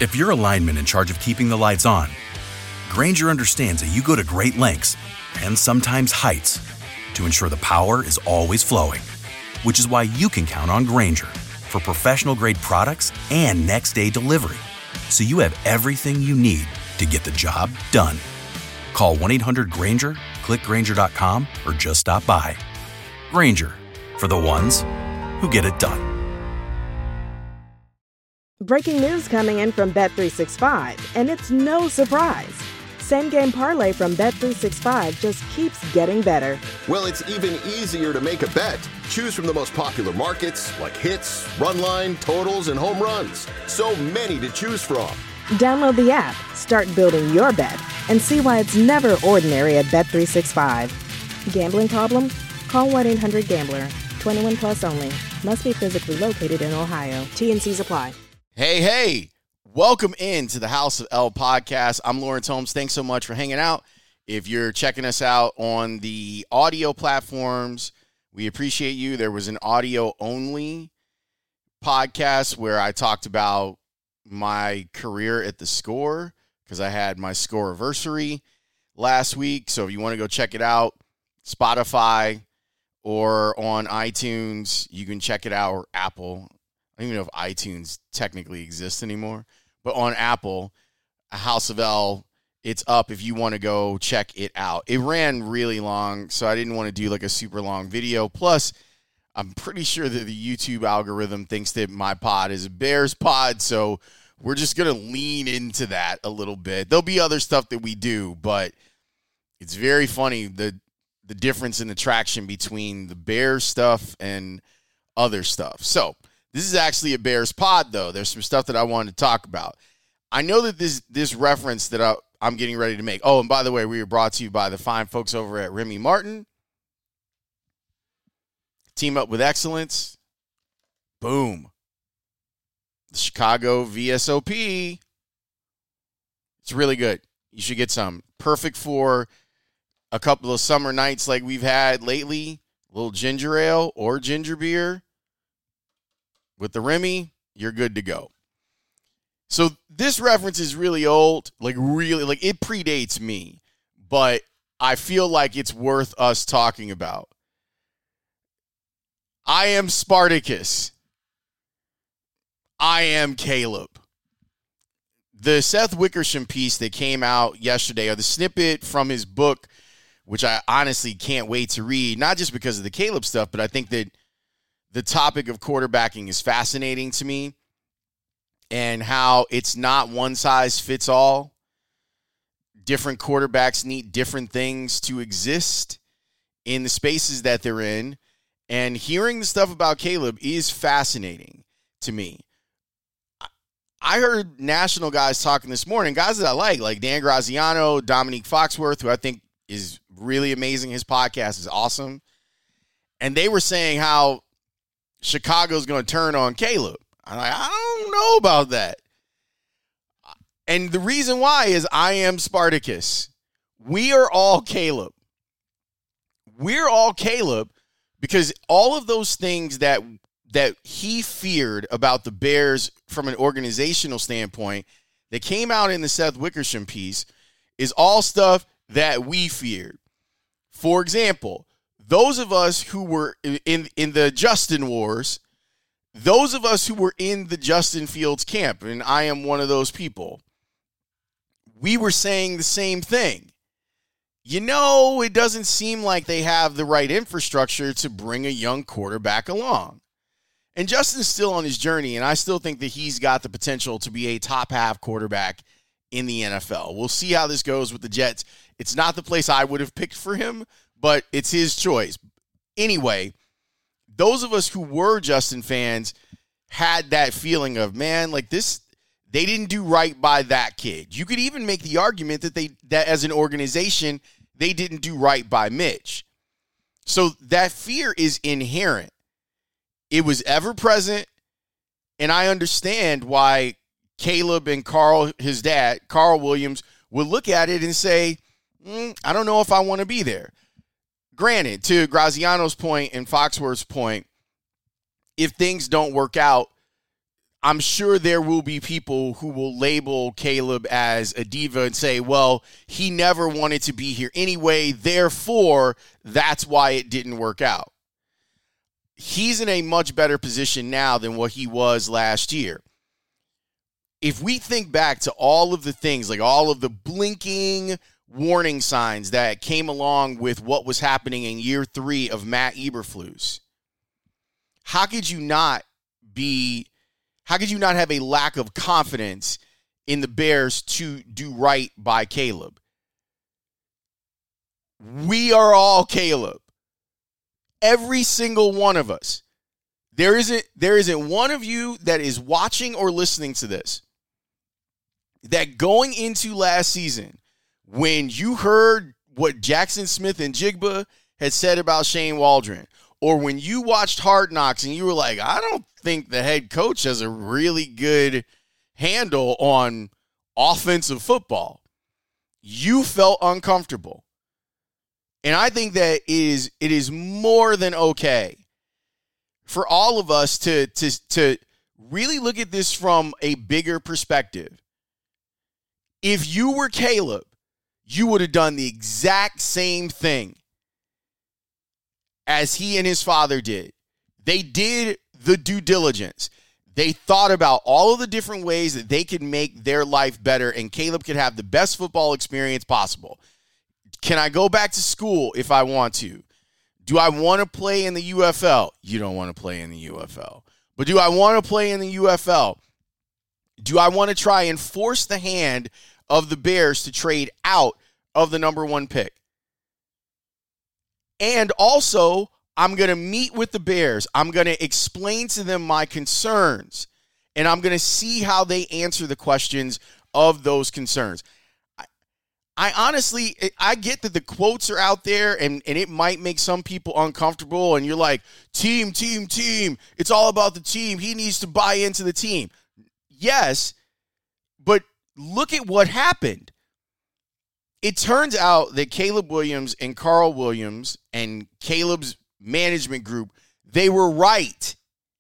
If you're a lineman in charge of keeping the lights on, Grainger understands that you go to great lengths and sometimes heights to ensure the power is always flowing, which is why you can count on Grainger for professional-grade products and next-day delivery, so you have everything you need to get the job done. Call 1-800-GRAINGER, click Grainger.com, or just stop by. Grainger, for the ones who get it done. Breaking news coming in from Bet365, and it's no surprise. Same Game Parlay from Bet365 just keeps getting better. Well, it's even easier to make a bet. Choose from the most popular markets like hits, run line, totals, and home runs. So many to choose from. Download the app, start building your bet, and see why it's never ordinary at Bet365. Gambling problem? Call 1-800-GAMBLER. 21 plus only. Must be physically located in Ohio. T&Cs apply. Hey, welcome into the House of L podcast. I'm Lawrence Holmes. Thanks so much for hanging out. If you're checking us out on the audio platforms, we appreciate you. There was an audio-only podcast where I talked about my career at the Score because I had my Score-versary last week. So if you want to go check it out, Spotify or on iTunes, you can check it out, or Apple. I don't even know if iTunes technically exists anymore, but on Apple, House of L, it's up if you want to go check it out. It ran really long, so I didn't want to do like a super long video. Plus, I'm pretty sure that the YouTube algorithm thinks that my pod is a Bears pod, so we're just going to lean into that a little bit. There'll be other stuff that we do, but it's very funny, the difference in the traction between the Bears stuff and other stuff. So, this is actually a Bears pod, though. There's some stuff that I wanted to talk about. I know that this reference that I'm getting ready to make. Oh, and by the way, we are brought to you by the fine folks over at Remy Martin. Team up with excellence. Boom. The Chicago VSOP. It's really good. You should get some. Perfect for a couple of summer nights like we've had lately. A little ginger ale or ginger beer. With the Remy, you're good to go. So this reference is really old, like it predates me, but I feel like it's worth us talking about. I am Spartacus. I am Caleb. The Seth Wickersham piece that came out yesterday, or the snippet from his book, which I honestly can't wait to read, not just because of the Caleb stuff, but I think that the topic of quarterbacking is fascinating to me, and how it's not one size fits all. Different quarterbacks need different things to exist in the spaces that they're in. And hearing the stuff about Caleb is fascinating to me. I heard national guys talking this morning, guys that I like Dan Graziano, Dominique Foxworth, who I think is really amazing. His podcast is awesome. And they were saying how Chicago's going to turn on Caleb. I'm like, I don't know about that. And the reason why is I am Spartacus. We are all Caleb. We're all Caleb because all of those things that he feared about the Bears from an organizational standpoint that came out in the Seth Wickersham piece is all stuff that we feared. For example, those of us who were in the Justin Wars, those of us who were in the Justin Fields camp, and I am one of those people, we were saying the same thing. It doesn't seem like they have the right infrastructure to bring a young quarterback along. And Justin's still on his journey, and I still think that he's got the potential to be a top-half quarterback in the NFL. We'll see how this goes with the Jets. It's not the place I would have picked for him, but it's his choice. Anyway, those of us who were Justin fans had that feeling of, man, like this, they didn't do right by that kid. You could even make the argument that as an organization, they didn't do right by Mitch. So that fear is inherent. It was ever present, and I understand why Caleb and Carl, his dad, Carl Williams, would look at it and say, I don't know if I want to be there. Granted, to Graziano's point and Foxworth's point, if things don't work out, I'm sure there will be people who will label Caleb as a diva and say, well, he never wanted to be here anyway, therefore, that's why it didn't work out. He's in a much better position now than what he was last year. If we think back to all of the things, like all of the blinking warning signs that came along with what was happening in year 3 of Matt Eberflus, how could you not have a lack of confidence in the Bears to do right by Caleb? We are all Caleb. Every single one of us. There isn't one of you that is watching or listening to this that going into last season, when you heard what Jackson Smith and Jigba had said about Shane Waldron, or when you watched Hard Knocks and you were like, I don't think the head coach has a really good handle on offensive football, you felt uncomfortable. And I think that it is more than okay for all of us to really look at this from a bigger perspective. If you were Caleb, you would have done the exact same thing as he and his father did. They did the due diligence. They thought about all of the different ways that they could make their life better and Caleb could have the best football experience possible. Can I go back to school if I want to? Do I want to play in the UFL? You don't want to play in the UFL. But do I want to play in the UFL? Do I want to try and force the hand of the Bears to trade out of the number 1 pick? And also, I'm going to meet with the Bears. I'm going to explain to them my concerns. And I'm going to see how they answer the questions of those concerns. I honestly, I get that the quotes are out there and it might make some people uncomfortable. And you're like, team. It's all about the team. He needs to buy into the team. Yes, but look at what happened. It turns out that Caleb Williams and Carl Williams and Caleb's management group, they were right.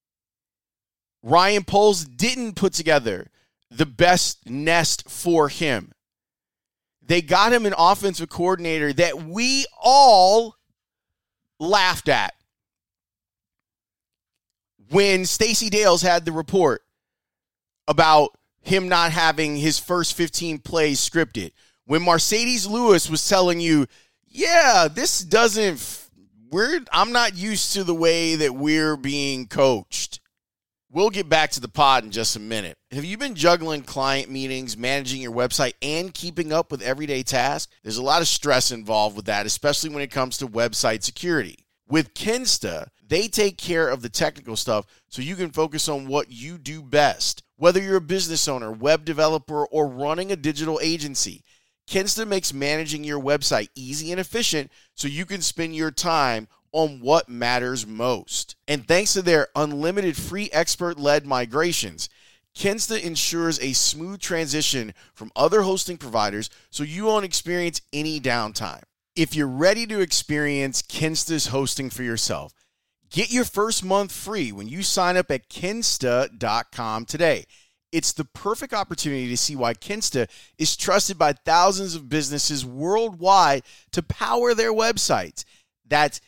Ryan Poles didn't put together the best nest for him. They got him an offensive coordinator that we all laughed at when Stacey Dales had the report about him not having his first 15 plays scripted. When Mercedes Lewis was telling you, yeah, this doesn't, I'm not used to the way that we're being coached. We'll get back to the pod in just a minute. Have you been juggling client meetings, managing your website, and keeping up with everyday tasks? There's a lot of stress involved with that, especially when it comes to website security. With Kinsta, they take care of the technical stuff so you can focus on what you do best. Whether you're a business owner, web developer, or running a digital agency, Kinsta makes managing your website easy and efficient so you can spend your time on what matters most. And thanks to their unlimited free expert-led migrations, Kinsta ensures a smooth transition from other hosting providers so you won't experience any downtime. If you're ready to experience Kinsta's hosting for yourself, get your first month free when you sign up at Kinsta.com today. It's the perfect opportunity to see why Kinsta is trusted by thousands of businesses worldwide to power their websites. That's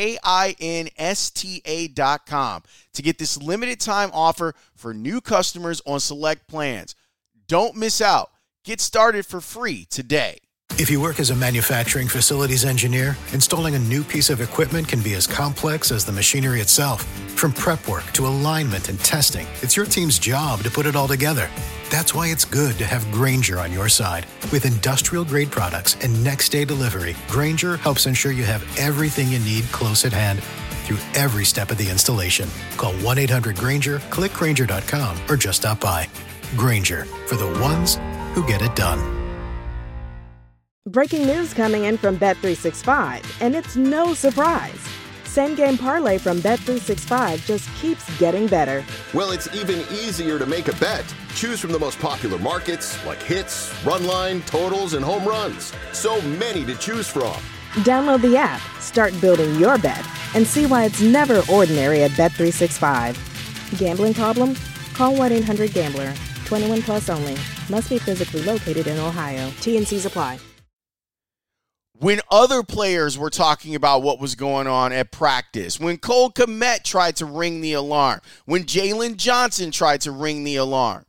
Kinsta.com to get this limited time offer for new customers on select plans. Don't miss out. Get started for free today. If you work as a manufacturing facilities engineer, installing a new piece of equipment can be as complex as the machinery itself. From prep work to alignment and testing, it's your team's job to put it all together. That's why it's good to have Grainger on your side. With industrial-grade products and next-day delivery, Grainger helps ensure you have everything you need close at hand through every step of the installation. Call 1-800-GRAINGER, click Grainger.com, or just stop by. Grainger, for the ones who get it done. Breaking news coming in from Bet365, and it's no surprise. Same Game Parlay from Bet365 just keeps getting better. Well, it's even easier to make a bet. Choose from the most popular markets like hits, run line, totals, and home runs. So many to choose from. Download the app, start building your bet, and see why it's never ordinary at Bet365. Gambling problem? Call 1-800-GAMBLER. 21 plus only. Must be physically located in Ohio. T&Cs apply. When other players were talking about what was going on at practice, when Cole Kmet tried to ring the alarm, when Jalen Johnson tried to ring the alarm,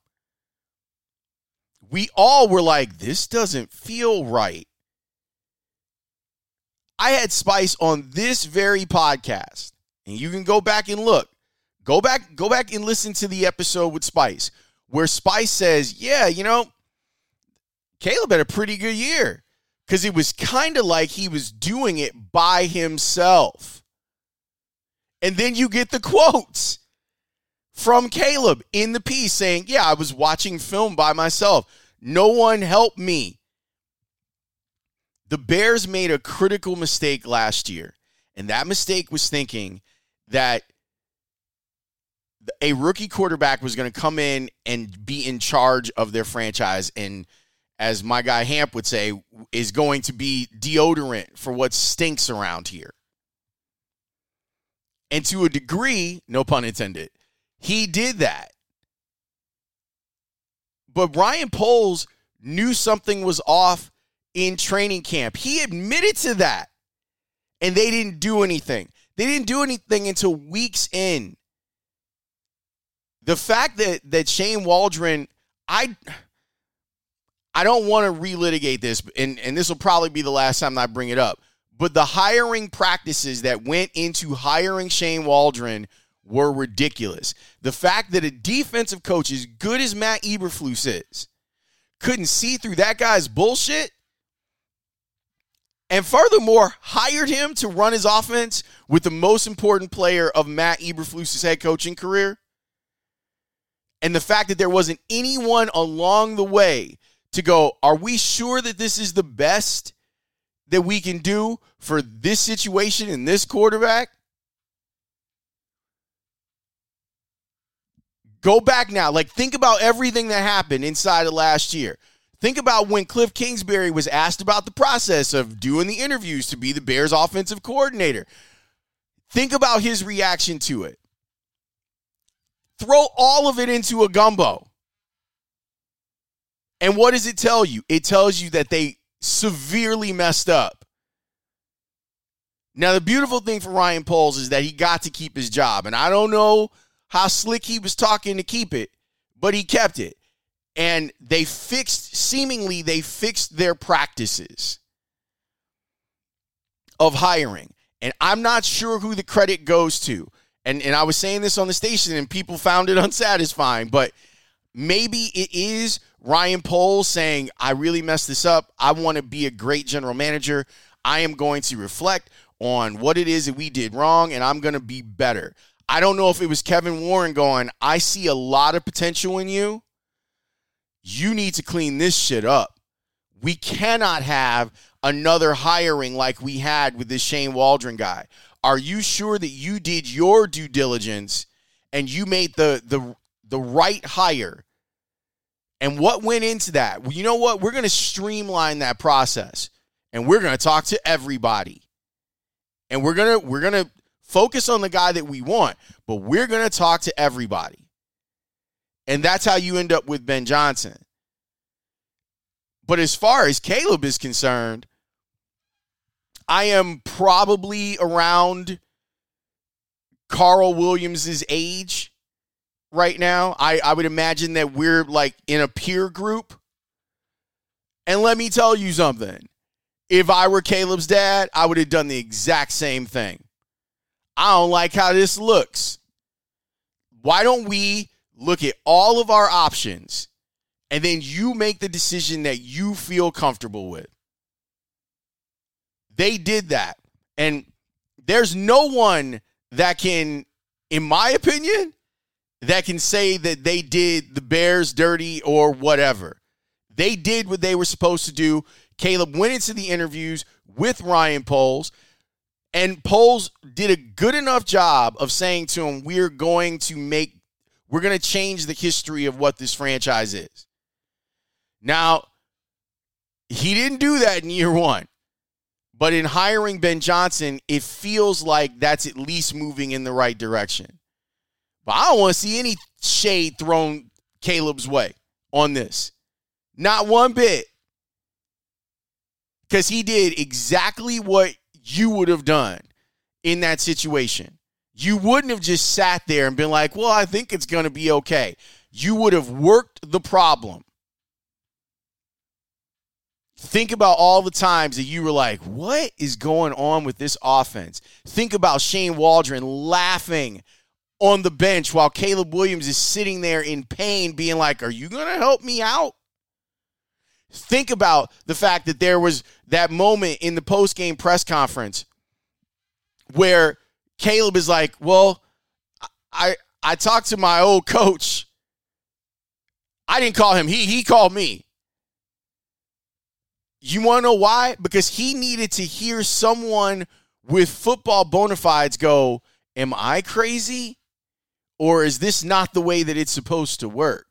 we all were like, this doesn't feel right. I had Spice on this very podcast, and you can go back and look. Go back and listen to the episode with Spice, where Spice says, yeah, Caleb had a pretty good year. Because it was kind of like he was doing it by himself. And then you get the quotes from Caleb in the piece saying, yeah, I was watching film by myself. No one helped me. The Bears made a critical mistake last year. And that mistake was thinking that a rookie quarterback was going to come in and be in charge of their franchise and, as my guy Hamp would say, is going to be deodorant for what stinks around here. And to a degree, no pun intended, he did that. But Ryan Poles knew something was off in training camp. He admitted to that. And they didn't do anything. They didn't do anything until weeks in. The fact that Shane Waldron, I don't want to relitigate this, and this will probably be the last time I bring it up, but the hiring practices that went into hiring Shane Waldron were ridiculous. The fact that a defensive coach as good as Matt Eberflus is couldn't see through that guy's bullshit, and furthermore, hired him to run his offense with the most important player of Matt Eberflus' head coaching career, and the fact that there wasn't anyone along the way to go, are we sure that this is the best that we can do for this situation and this quarterback? Go back now. Think about everything that happened inside of last year. Think about when Cliff Kingsbury was asked about the process of doing the interviews to be the Bears offensive coordinator. Think about his reaction to it. Throw all of it into a gumbo. And what does it tell you? It tells you that they severely messed up. Now, the beautiful thing for Ryan Poles is that he got to keep his job. And I don't know how slick he was talking to keep it, but he kept it. And they fixed their practices of hiring. And I'm not sure who the credit goes to. And I was saying this on the station and people found it unsatisfying, but maybe it is Ryan Poles saying, I really messed this up. I want to be a great general manager. I am going to reflect on what it is that we did wrong, and I'm going to be better. I don't know if it was Kevin Warren going, I see a lot of potential in you. You need to clean this shit up. We cannot have another hiring like we had with this Shane Waldron guy. Are you sure that you did your due diligence and you made the right hire? And what went into that? Well, you know what? We're going to streamline that process, and we're going to talk to everybody. And we're going to focus on the guy that we want, but we're going to talk to everybody. And that's how you end up with Ben Johnson. But as far as Caleb is concerned, I am probably around Carl Williams' age right now. I would imagine that we're in a peer group. And let me tell you something. If I were Caleb's dad, I would have done the exact same thing. I don't like how this looks. Why don't we look at all of our options and then you make the decision that you feel comfortable with? They did that. And there's no one that can, in my opinion, that can say that they did the Bears dirty or whatever. They did what they were supposed to do. Caleb went into the interviews with Ryan Poles, and Poles did a good enough job of saying to him, we're going to change the history of what this franchise is. Now, he didn't do that in year one. But in hiring Ben Johnson, it feels like that's at least moving in the right direction. But I don't want to see any shade thrown Caleb's way on this. Not one bit. Because he did exactly what you would have done in that situation. You wouldn't have just sat there and been like, well, I think it's going to be okay. You would have worked the problem. Think about all the times that you were like, what is going on with this offense? Think about Shane Waldron laughing on the bench while Caleb Williams is sitting there in pain being like, are you going to help me out? Think about the fact that there was that moment in the post-game press conference where Caleb is like, well, I talked to my old coach. I didn't call him. He called me. You want to know why? Because he needed to hear someone with football bona fides go, am I crazy? Or is this not the way that it's supposed to work?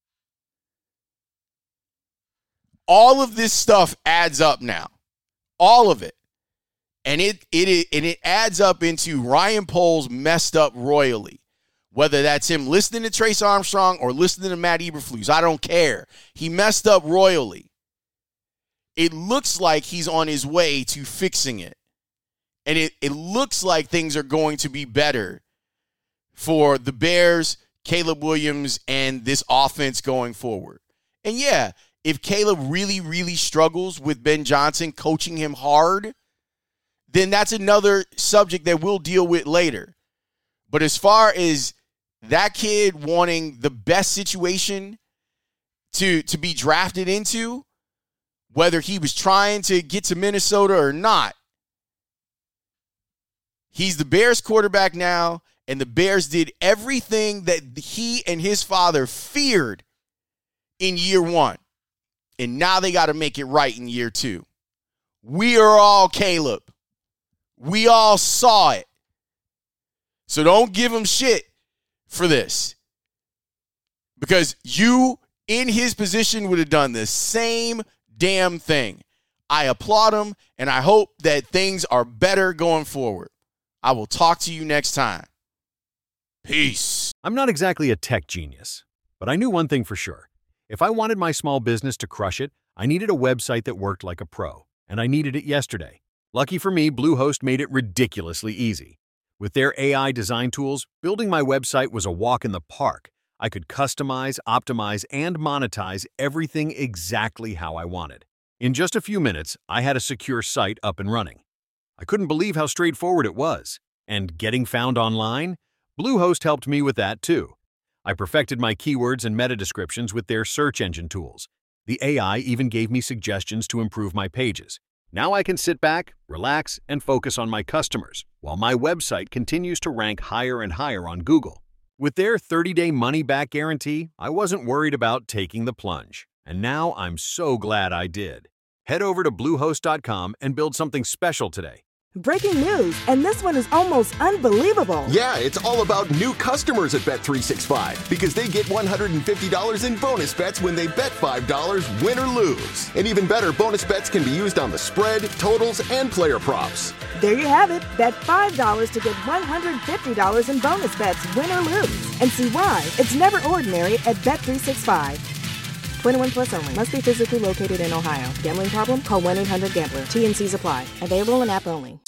All of this stuff adds up now. All of it. And it adds up into Ryan Poles messed up royally. Whether that's him listening to Trace Armstrong or listening to Matt Eberflus, I don't care. He messed up royally. It looks like he's on his way to fixing it. And it looks like things are going to be better for the Bears, Caleb Williams, and this offense going forward. And yeah, if Caleb really, really struggles with Ben Johnson coaching him hard, then that's another subject that we'll deal with later. But as far as that kid wanting the best situation to be drafted into, whether he was trying to get to Minnesota or not, he's the Bears quarterback now, and the Bears did everything that he and his father feared in year one. And now they got to make it right in year two. We are all Caleb. We all saw it. So don't give him shit for this. Because you, in his position, would have done the same damn thing. I applaud him, and I hope that things are better going forward. I will talk to you next time. Peace. I'm not exactly a tech genius, but I knew one thing for sure. If I wanted my small business to crush it, I needed a website that worked like a pro, and I needed it yesterday. Lucky for me, Bluehost made it ridiculously easy. With their AI design tools, building my website was a walk in the park. I could customize, optimize, and monetize everything exactly how I wanted. In just a few minutes, I had a secure site up and running. I couldn't believe how straightforward it was. And getting found online? Bluehost helped me with that too. I perfected my keywords and meta descriptions with their search engine tools. The AI even gave me suggestions to improve my pages. Now I can sit back, relax, and focus on my customers, while my website continues to rank higher and higher on Google. With their 30-day money-back guarantee, I wasn't worried about taking the plunge. And now I'm so glad I did. Head over to Bluehost.com and build something special today. Breaking news, and this one is almost unbelievable. Yeah, it's all about new customers at Bet365 because they get $150 in bonus bets when they bet $5, win or lose. And even better, bonus bets can be used on the spread, totals, and player props. There you have it. Bet $5 to get $150 in bonus bets, win or lose. And see why it's never ordinary at Bet365. 21 plus only. Must be physically located in Ohio. Gambling problem? Call 1-800-GAMBLER. T&Cs apply. Available in app only.